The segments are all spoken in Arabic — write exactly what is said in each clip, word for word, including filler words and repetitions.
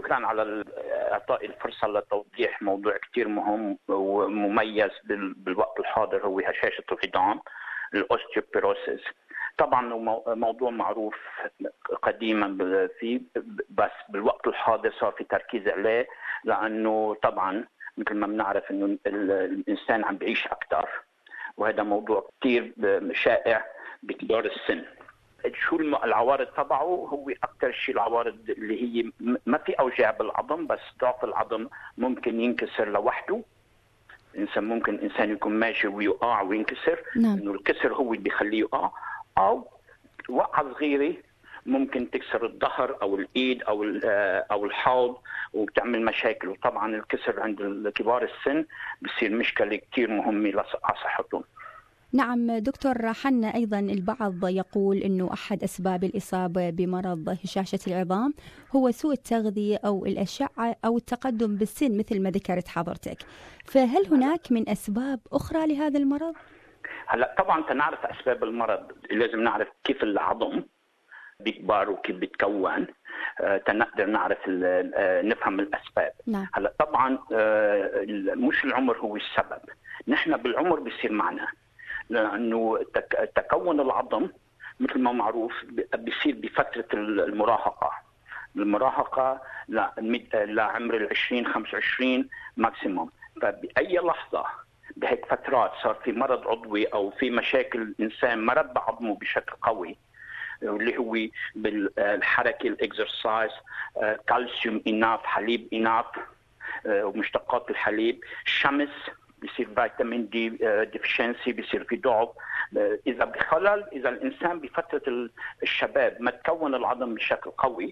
شكرا على إعطاء الفرصة لتوضيح موضوع كتير مهم ومميز بالوقت الحاضر، هو هشاشة العظام الأوستيوبروسيس. طبعا موضوع معروف قديما فيه، بس بالوقت الحاضر صار في تركيز عليه، لأنه طبعا مثل ما بنعرف إنه الإنسان عم بيعيش أكثر، وهذا موضوع كتير شائع بكبار السن. شو العوارض تبعه؟ هو أكثر شيء العوارض اللي هي ما في أوجاع بالعظم، بس ضعف العظم ممكن ينكسر لوحده. إنسان ممكن إنسان يكون ماشي ويقع وينكسر، نعم. إنه الكسر هو اللي بيخليه يقع، أو وقعة صغيرة ممكن تكسر الظهر أو الإيد أو أو الحوض وبتعمل مشاكل. وطبعا الكسر عند كبار السن بصير مشكلة كتير مهمة لصحتهم. نعم دكتور حنا، أيضا البعض يقول أنه أحد أسباب الإصابة بمرض هشاشة العظام هو سوء التغذية أو الأشعة أو التقدم بالسن مثل ما ذكرت حضرتك، فهل هناك من أسباب أخرى لهذا المرض؟ هلا طبعا تنعرف أسباب المرض لازم نعرف كيف العظم بيكبر وكيف بيتكون، تنقدر نعرف نفهم الأسباب. نعم. هلا طبعا مش العمر هو السبب، نحن بالعمر بيصير معنا، لأنه تكون العظم مثل ما معروف بيصير بفترة المراهقة المراهقة لعمر العشرين خمسة وعشرين ماكسيموم. فبأي لحظة بهيك فترات صار في مرض عضوي أو في مشاكل، الإنسان مرض بعظمه بشكل قوي، اللي هو بالحركة الإكسرسايز، كالسيوم إناف، حليب إناف ومشتقات الحليب، الشمس بيصير فيتامين دي ديفيشنسي، بيصير في ضعف. اذا بخلل، اذا الانسان بفتره الشباب ما تكون العظم بشكل قوي،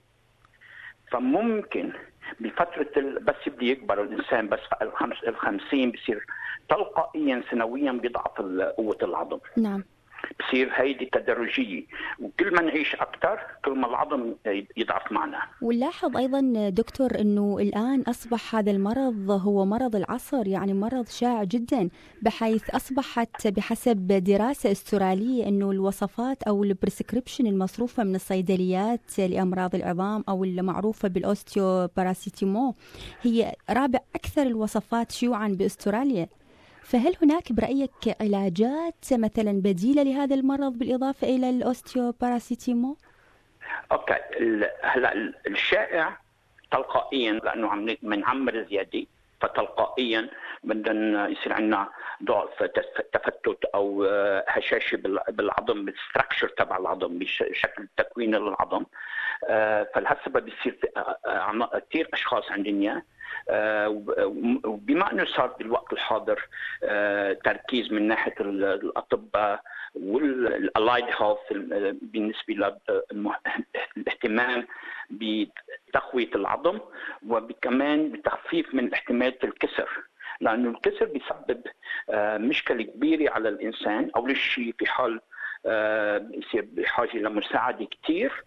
فممكن بفتره بس يبدا يكبر الانسان بس الخمسين بيصير تلقائيا سنويا بيضعف قوه العظم. نعم. بصير هيدي تدرجية، وكل ما نعيش أكثر كل ما العظم يضعف معنا. ونلاحظ أيضا دكتور أنه الآن أصبح هذا المرض هو مرض العصر، يعني مرض شائع جدا، بحيث أصبحت بحسب دراسة أسترالية أنه الوصفات أو البريسكريبشن المصروفة من الصيدليات لأمراض العظام أو المعروفة بالأوستيو باراسيتيمو هي رابع أكثر الوصفات شيوعا بأستراليا. فهل هناك برأيك علاجات مثلا بديلة لهذا المرض بالإضافة إلى الأوستيوباراسيتيمو؟ أوكي، هلا الشائع تلقائيا لأنه عم منعمر زيادة، فتلقائيا بدنا يصير عندنا ضعف، تفتت أو هشاشة بالعظم، بالستراكشر تبع العظم، بشكل تكوين العظم. فلهالسبب بيصير كثير أشخاص عندنا، وبما أنه صار بالوقت الحاضر تركيز من ناحية الأطباء والألايد هيلث بالنسبة للاهتمام بتقوية العظم، وكمان بتخفيف من احتمالات الكسر، لأنه الكسر بيسبب مشكلة كبيرة على الإنسان. أول شيء في حال يصير بحاجة لمساعدة كتير،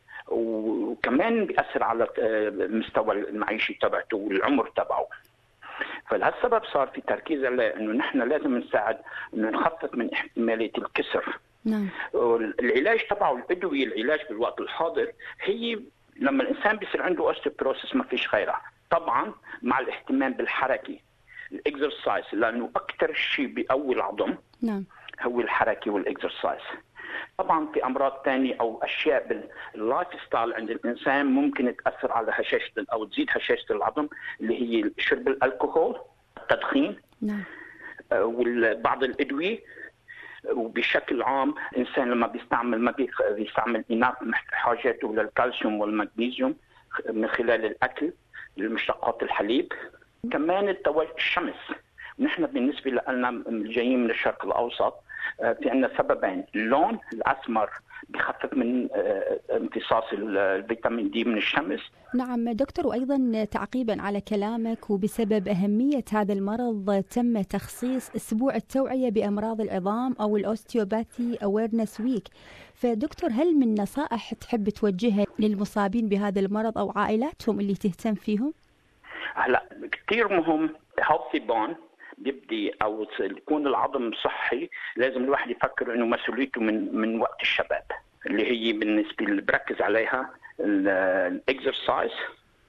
وكمان بيأثر على المستوى المعيشي تبعته والعمر تبعه. فلهالسبب صار في تركيز على انه نحن لازم نساعد انه نخفف من احتماليه الكسر. نعم. العلاج تبعه الادويه، العلاج بالوقت الحاضر هي لما الانسان بيصير عنده اوستيوبروسيس ما فيش غيرها، طبعا مع الاهتمام بالحركه الاكسرسايز، لانه اكثر شيء بيقوي العظم نعم هو الحركه والاكسرسايز. طبعا في امراض ثانيه او اشياء باللايف ستايل عند الانسان ممكن تاثر على هشاشه او تزيد هشاشه العظم، اللي هي شرب الكحول، التدخين، نعم، وبعض الادويه. وبشكل عام الانسان لما بيستعمل ما بيستعمل اناث حاجاته للكالسيوم والمغنيسيوم من خلال الاكل، المشتقات الحليب. كمان التواجد الشمس، نحن بالنسبه لنا جايين من الشرق الاوسط، في عندنا سببين، اللون الاسمر بخفف من امتصاص الفيتامين دي من الشمس. نعم دكتور، وأيضا تعقيبا على كلامك وبسبب أهمية هذا المرض تم تخصيص أسبوع التوعية بأمراض العظام أو الأوستيوباثي أويرنس ويك. فدكتور، هل من نصائح تحب توجهها للمصابين بهذا المرض أو عائلاتهم اللي تهتم فيهم؟ هلا كثير مهم healthy bone بيبدي او يكون العظم صحي. لازم الواحد يفكر انه مسؤوليته من من وقت الشباب، اللي هي بالنسبه اللي بركز عليها الاكسرسايز،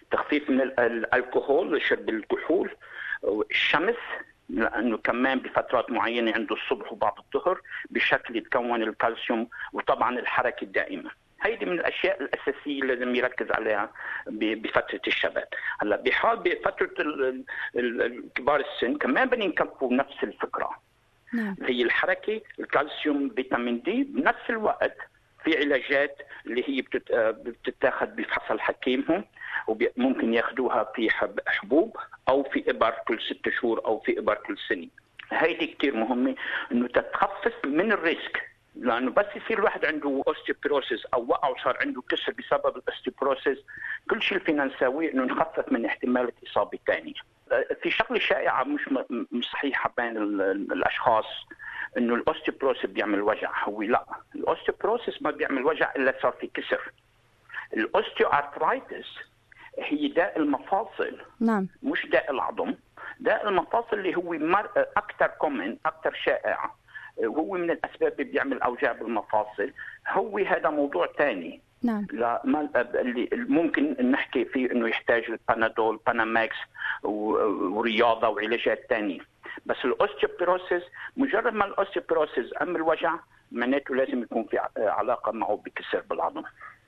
التخفيف من الكحول، شرب الكحول، الشمس لانه كمان بفترات معينه عنده الصبح وبعد الظهر بشكل يتكون الكالسيوم، وطبعا الحركه الدائمه. هيدي من الاشياء الاساسيه اللي لازم يركز عليها بفتره الشباب. هلا بحال بفتره كبار السن كمان بدنا نكفوا نفس الفكره. نعم. هي الحركه، الكالسيوم، فيتامين دي، بنفس الوقت في علاجات اللي هي بتتاخذ بفحص حكيمهم، وممكن ياخذوها في حبوب او في ابر كل ست شهور او في ابر كل سنه. هيدي كثير مهمه انه تتخفف من الريسك، لانه بس يصير الواحد عنده اوستيوبروسيس او وقع وصار عنده كسر بسبب الاوستيوبروسيس، كل شيء فينا نسويه انه نخفف من احتمال الاصابه ثانيه. في شغله شائعه مش مش صحيحه بين الاشخاص انه الاوستيوبروسيس بيعمل وجع. هو لا، الاوستيوبروسيس ما بيعمل وجع الا صار في كسر. الاوستيوارثرايتس هي داء المفاصل. نعم. مش داء العظم. داء المفاصل اللي هو مر... اكثر كومن، اكثر شائع، وهو من الاسباب اللي بيعمل اوجاع بالمفاصل. هو هذا موضوع ثاني. نعم. لا ما اللي ممكن نحكي فيه انه يحتاج البانادول، باناماكس، ورياضه وعلاجات ثانيه. بس الاوستيوبروسيس مجرد ما الاوستيوبروسيس ام الوجع معناته لازم يكون في علاقه معه بكسر بالعظم.